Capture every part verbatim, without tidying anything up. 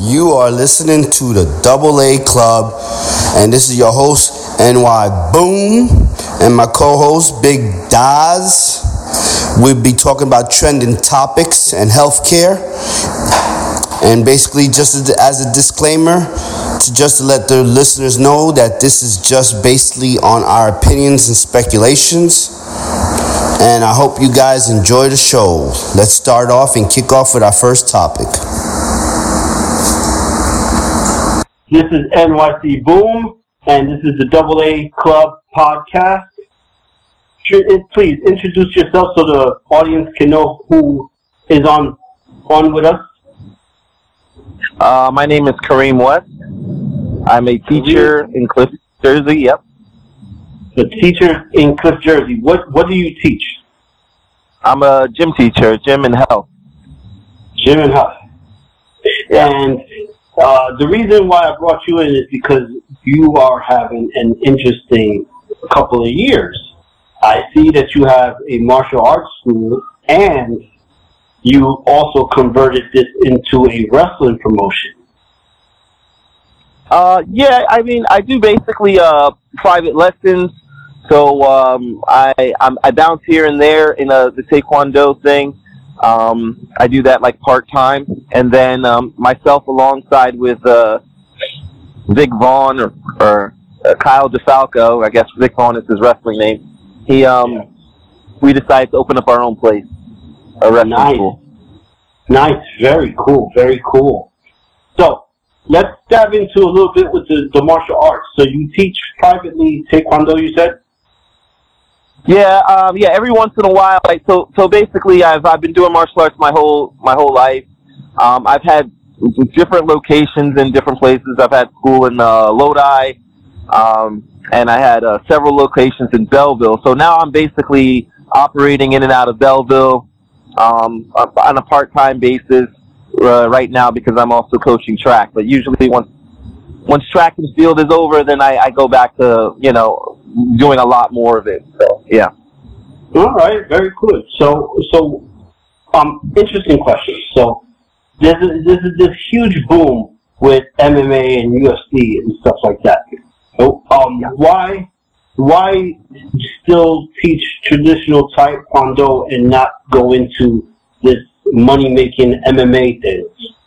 You are listening to the Double A Club, and this is your host, N Y Boom, and my co-host, Big Daz. We'll be talking about trending topics and healthcare. And basically, just as, as a disclaimer, to just to let the listeners know that this is just basically on our opinions and speculations. And I hope you guys enjoy the show. Let's start off and kick off with our first topic. This is N Y C Boom, and this is the Double A Club podcast. Please introduce yourself so the audience can know who is on on with us. Uh, my name is Kareem West. I'm a teacher in Cliff, Jersey. Yep. The teacher in Cliff, Jersey. What what do you teach? I'm a gym teacher, gym and health. Gym and health. And uh, the reason why I brought you in is because you are having an interesting couple of years. I see that you have a martial arts school, and you also converted this into a wrestling promotion. Uh, yeah, I mean, I do basically uh, private lessons. So um, I I'm, I bounce here and there in a, the Taekwondo thing. Um, I do that like part time, and then um, myself alongside with uh, Vic Vaughn or, or uh, Kyle DeFalco. I guess Vic Vaughn is his wrestling name. He um, yeah. We decided to open up our own place, a wrestling nice. school. Nice, very cool, very cool. So let's dive into a little bit with the, the martial arts. So you teach privately Taekwondo, you said? Yeah, um, yeah. Every once in a while, like so. So basically, I've I've been doing martial arts my whole my whole life. Um, I've had different locations in different places. I've had school in uh, Lodi, um, and I had uh, several locations in Belleville. So now I'm basically operating in and out of Belleville um, on a part-time basis uh, right now because I'm also coaching track. But usually, once once track and field is over, then I, I go back to you know. doing a lot more of it. So yeah. All right, very good. So so um interesting question. So there's a, there's a, this huge boom with M M A and U F C and stuff like that. So um why why still teach traditional Taekwondo and not go into this money making M M A thing?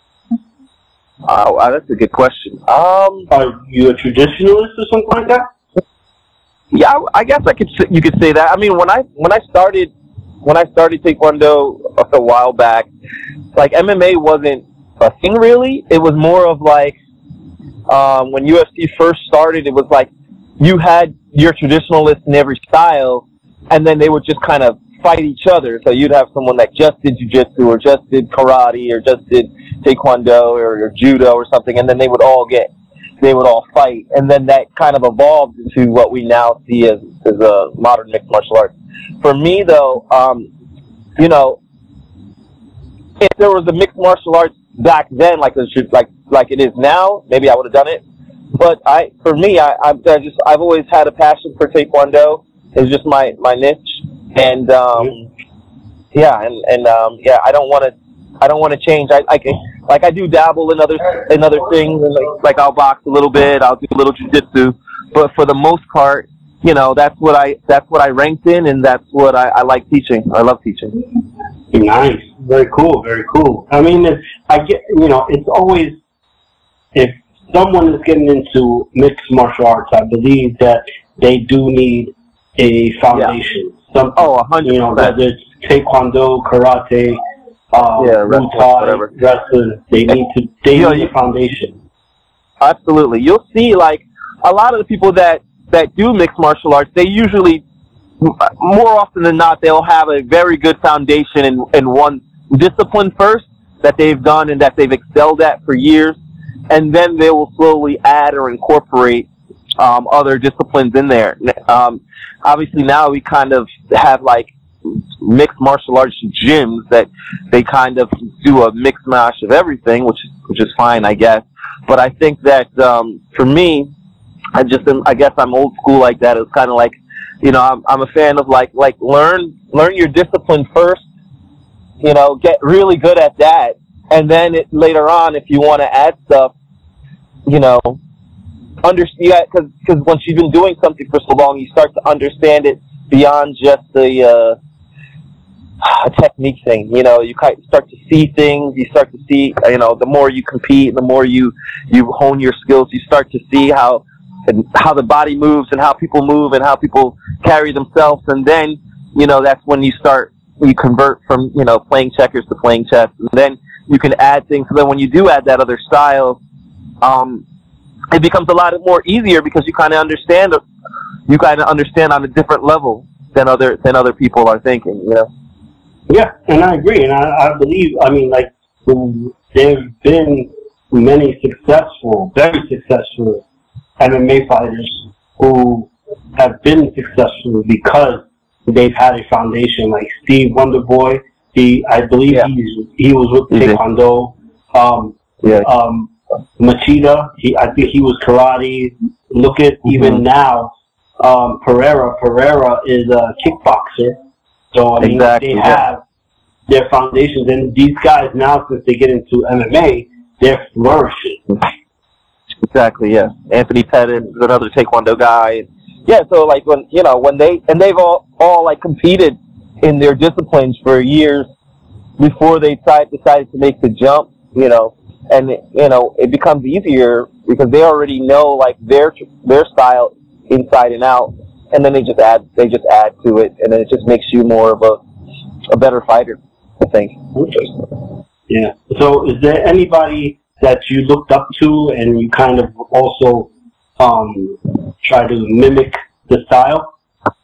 Uh, wow, that's a good question. Um, Are you a traditionalist or something like that? Yeah, I guess I could. You could say that. I mean, when I when I started when I started Taekwondo a while back, like M M A wasn't a thing really. It was more of like um, when U F C first started. It was like you had your traditionalists in every style, and then they would just kind of fight each other. So you'd have someone that just did jiu-jitsu or just did karate or just did Taekwondo or, or judo or something, and then they would all get. They would all fight, and then that kind of evolved into what we now see as, as a modern mixed martial arts. For me, though, um, you know, if there was a mixed martial arts back then, like it should, like like it is now, maybe I would have done it. But I, for me, I, I, I just I've always had a passion for Taekwondo. It's just my, my niche, and um, yeah, and and um, yeah, I don't want to. I don't want to change. I, I can, like I do dabble in other in other things, and like, like I'll box a little bit. I'll do a little jiu-jitsu, but for the most part, you know, that's what I that's what I ranked in, and that's what I, I like teaching. I love teaching. Nice, very cool, very cool. I mean, it's, I get you know, it's always if someone is getting into mixed martial arts, I believe that they do need a foundation. Yeah. Some, oh, a hundred. You know, whether it's Taekwondo, karate. Um, yeah, wrestling, whatever. Wrestling, they need to, they you know, need a foundation. Absolutely. You'll see, like, a lot of the people that, that do mixed martial arts, they usually, more often than not, they'll have a very good foundation in, in one discipline first that they've done and that they've excelled at for years, and then they will slowly add or incorporate um, other disciplines in there. Um, obviously, now we kind of have, like, mixed martial arts gyms that they kind of do a mixed mash of everything, which which is fine, I guess. But I think that um, for me, I just am, I guess I'm old school like that. It's kind of like, you know, I'm I'm a fan of like like learn learn your discipline first, you know, get really good at that, and then it, later on, if you want to add stuff, you know, understand, because because once you've been doing something for so long, you start to understand it beyond just the uh, a technique thing. You know, you kind of start to see things. You start to see, you know, the more you compete, the more you you hone your skills. You start to see how and how the body moves and how people move and how people carry themselves, and then, you know, that's when you start, you convert from, you know, playing checkers to playing chess, and then you can add things. So then when you do add that other style, um, it becomes a lot more easier because you kind of understand, you kind of understand on a different level than other than other people are thinking, you know. Yeah, and I agree, and I, I believe, I mean, like, there have been many successful, very successful M M A fighters who have been successful because they've had a foundation. Like Steve Wonderboy, he, I believe yeah. he's, he was with mm-hmm. Taekwondo. Um, yeah. um, Machida, he, I think he was karate. Look at mm-hmm. even now, um, Pereira. Pereira is a kickboxer. So, I mean, exactly, they yeah. have their foundations. And these guys now, since they get into M M A, they're flourishing. Exactly, yeah. Anthony Pettit is another Taekwondo guy. Yeah, so, like, when, you know, when they, and they've all, all like, competed in their disciplines for years before they decided, decided to make the jump, you know, and, you know, it becomes easier because they already know, like, their, their style inside and out, and then they just add, they just add to it, and then it just makes you more of a, a better fighter, I think. Yeah. So is there anybody that you looked up to and you kind of also um, try to mimic the style?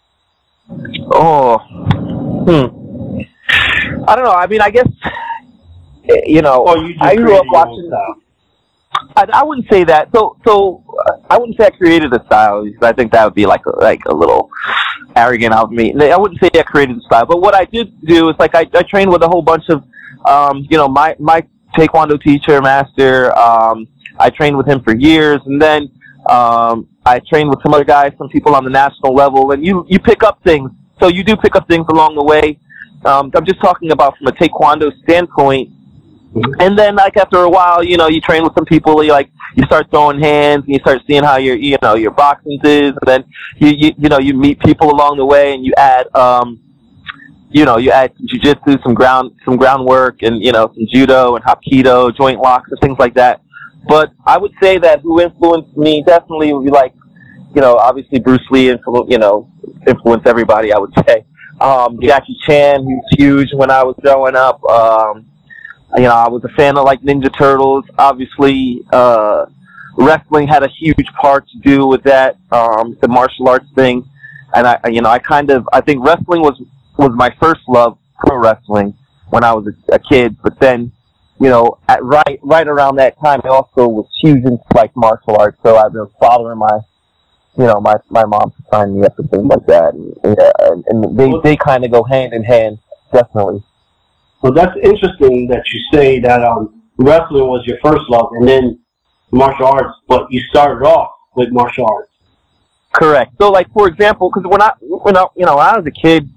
Oh, hmm. I don't know. I mean, I guess, you know, or you just I grew up watching. I, I wouldn't say that. So, so uh, I wouldn't say I created a style, because I think that would be like a, like a little arrogant of me. I wouldn't say I created a style, but what I did do is, like, I, I trained with a whole bunch of, um, you know, my my Taekwondo teacher, master. Um, I trained with him for years, and then um, I trained with some other guys, some people on the national level, and you you pick up things. So you do pick up things along the way. Um, I'm just talking about from a Taekwondo standpoint. And then, like, after a while, you know, you train with some people, you like, you start throwing hands, and you start seeing how your, you know, your boxing is, and then you, you, you know, you meet people along the way, and you add, um, you know, you add jiu-jitsu, some ground, some groundwork, and, you know, some judo and hapkido, joint locks, and things like that. But I would say that who influenced me definitely would be, like, you know, obviously Bruce Lee, influ- you know, influenced everybody, I would say. Um, Jackie Chan, he was huge when I was growing up. Um, You know, I was a fan of, like, Ninja Turtles. Obviously, uh, wrestling had a huge part to do with that, um, the martial arts thing. And I, you know, I kind of, I think wrestling was, was my first love, pro wrestling, when I was a, a kid. But then, you know, at right, right around that time, I also was huge into, like, martial arts. So I've been following my, you know, my, my mom to sign me up and things like that. And, yeah, and, and they, they kind of go hand in hand, definitely. Well, that's interesting that you say that um, wrestling was your first love, and then martial arts, but you started off with martial arts. Correct. So, like, for example, because when I, when I, you know, when I was a kid,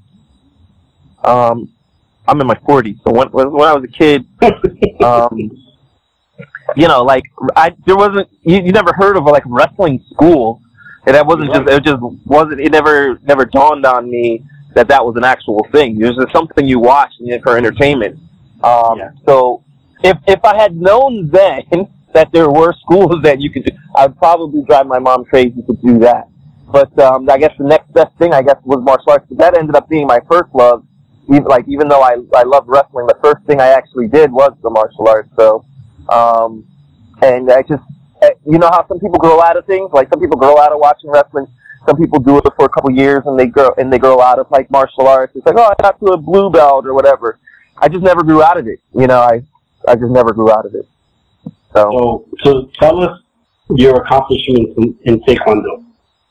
um, I'm in my forties, so when when I was a kid, um, you know, like, I there wasn't you, you never heard of a, like, wrestling school, and that wasn't just it just wasn't it never never dawned on me that that was an actual thing. It was just something you watched for entertainment. Um, yeah. So if if I had known then that there were schools that you could do, I'd probably drive my mom crazy to do that. But um, I guess the next best thing, I guess, was martial arts. But that ended up being my first love. Even, like, even though I I loved wrestling, the first thing I actually did was the martial arts. So, um, and I just, you know how some people grow out of things? Like, some people grow out of watching wrestling. Some people do it for a couple years and they grow and they grow out of, like, martial arts. It's like, oh, I got to a blue belt or whatever. I just never grew out of it. You know, I I just never grew out of it. So, so, so tell us your accomplishments in, in Taekwondo.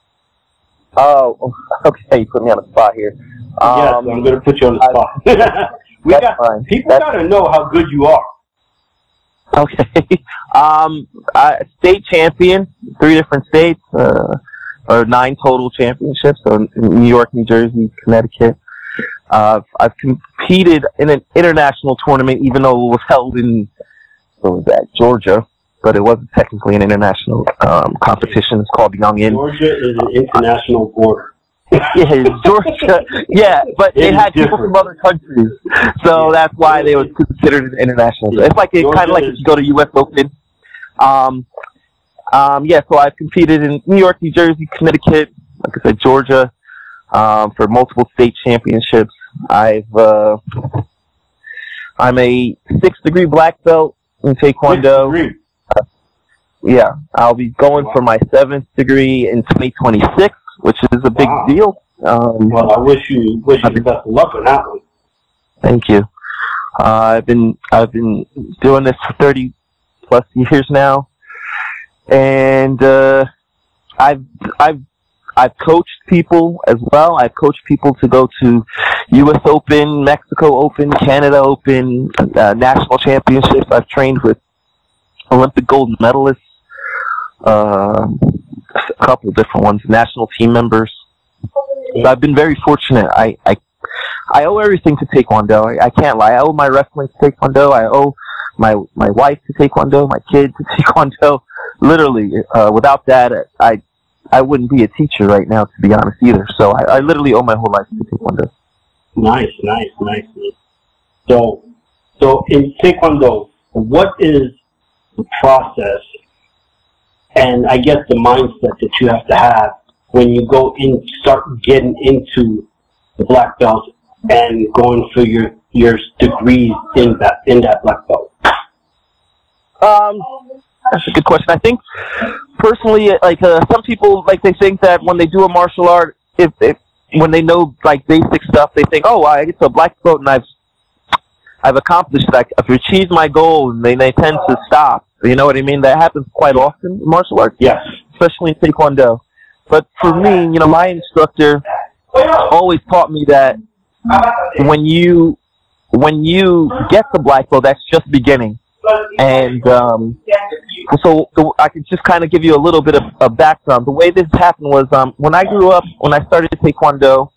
Oh, okay. You put me on the spot here. Yes, um, I'm going to put you on the spot. we got fine. People got to know how good you are. Okay. um, I, state champion, three different states. Uh, or nine total championships, so New York, New Jersey, Connecticut. Uh, I've competed in an international tournament, even though it was held in what was that, Georgia, but it wasn't technically an international um, competition. It's called Young In. Georgia is an international border. Yeah, Georgia. Yeah, but they had people from other countries, so yeah. That's why they was considered an international. Yeah. It's like it kind of like if you go to U S Open. Um, um, yeah. So I've competed in New York, New Jersey, Connecticut, like I said, Georgia, um, for multiple state championships. I've uh, I'm a sixth degree black belt in Taekwondo. Uh, yeah, I'll be going wow. for my seventh degree in twenty twenty-six. Which is a big wow. deal. Um, well, I wish you wish you the best of luck on that one. Thank you. Uh, I've been I've been doing this for thirty plus years now, and uh, I've I've I've coached people as well. I've coached people to go to U S Open, Mexico Open, Canada Open, uh, national championships. I've trained with Olympic gold medalists. Uh, a couple of different ones, national team members. So I've been very fortunate. I, I, I owe everything to Taekwondo. I, I can't lie. I owe my wrestling to Taekwondo. I owe my, my wife to Taekwondo, my kid to Taekwondo. Literally, uh, without that, I, I wouldn't be a teacher right now, to be honest, either. So I, I literally owe my whole life to Taekwondo. Nice, nice, nice. So, so in Taekwondo, what is the process and I guess the mindset that you have to have when you go in, start getting into the black belt and going for your your degrees in that in that black belt? Um, that's a good question. I think personally, like uh, some people, like they think that when they do a martial art, if, if when they know like basic stuff, they think, oh, I get to a black belt and I've I've accomplished that. I've achieved my goal, and they, they tend to stop. You know what I mean? That happens quite often in martial arts. Yes. Especially in Taekwondo. But for me, you know, my instructor always taught me that when you when you get the black belt, that's just beginning. And um, so, so I can just kind of give you a little bit of a background. The way this happened was um, when I grew up, when I started Taekwondo,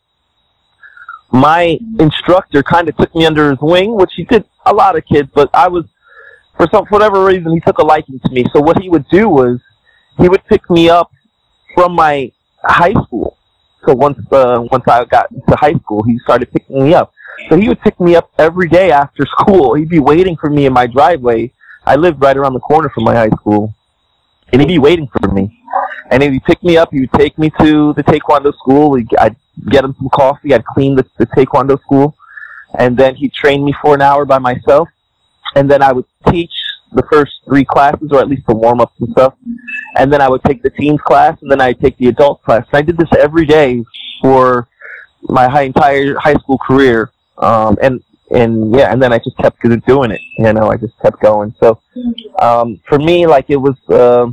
my instructor kind of took me under his wing, which he did a lot of kids, but I was, for some for whatever reason, he took a liking to me. So what he would do was he would pick me up from my high school. So once uh, once I got to high school, he started picking me up. So he would pick me up every day after school. He'd be waiting for me in my driveway. I lived right around the corner from my high school. And he'd be waiting for me. And he'd pick me up. He would take me to the Taekwondo school. I'd get him some coffee. I'd clean the, the Taekwondo school. And then he'd train me for an hour by myself. And then I would teach the first three classes, or at least the warm-ups and stuff. And then I would take the teens class, and then I'd take the adult class. And I did this every day for my high, entire high school career. Um, and, and yeah, and then I just kept doing it. You know, I just kept going. So, um, for me, like, it was, uh,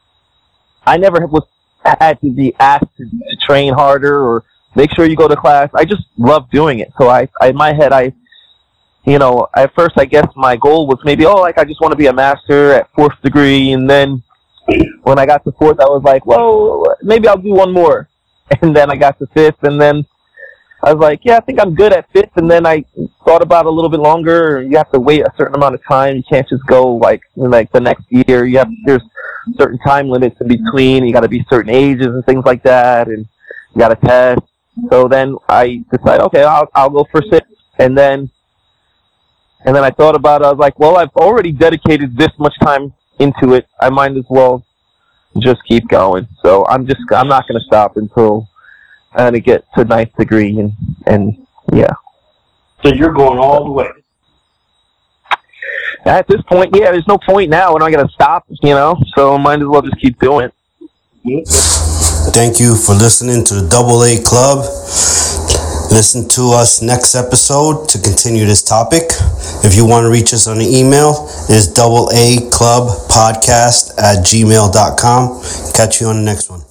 I never was, had to be asked to, to train harder or make sure you go to class. I just loved doing it. So I, I in my head, I, you know, at first, I guess my goal was maybe, oh, like, I just want to be a master at fourth degree. And then when I got to fourth, I was like, well, maybe I'll do one more. And then I got to fifth, and then I was like, yeah, I think I'm good at fifth. And then I thought about it a little bit longer. You have to wait a certain amount of time. You can't just go like like the next year. You have there's certain time limits in between. You got to be certain ages and things like that, and you got to test. So then I decided, okay, I'll I'll go for sixth. And then and then I thought about it. I was like, well, I've already dedicated this much time into it. I might as well just keep going. So I'm just I'm not going to stop until I'm going to get to ninth degree, and, and yeah. So you're going all the way? At this point, yeah, there's no point now. We're not going to stop, you know, so I might as well just keep doing it. Thank you for listening to the Double A Club. Listen to us next episode to continue this topic. If you want to reach us on the email, it's double A club podcast at gmail dot com. Catch you on the next one.